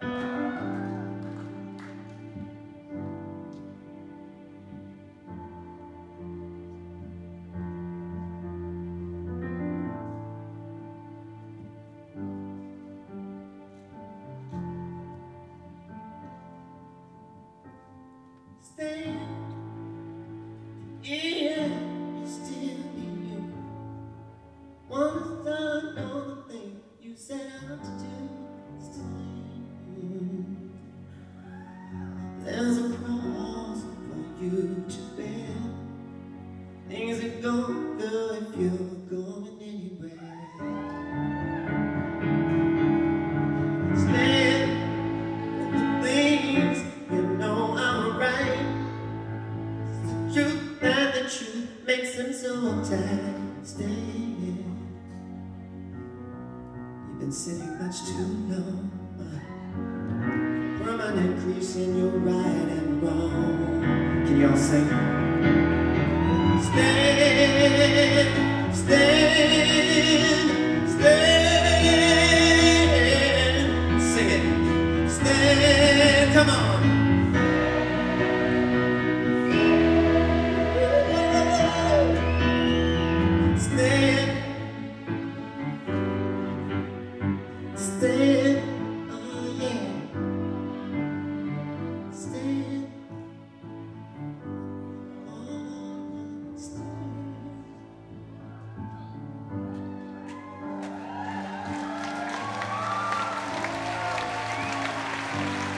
Stand, yeah, still be you. Wanna start all the things you set out to do. Stand. There's a cross for you to bear. Things are going good if you're going anywhere. Stand for the things you know are right. It's the truth and the truth makes them so uptight. Stand. You've been sitting much too long. Permanent crease in your right and wrong. Can y'all sing? Stand, stand, stand. Sing it. Stand, come on. Stand, stand, oh yeah. Stand, oh, stand.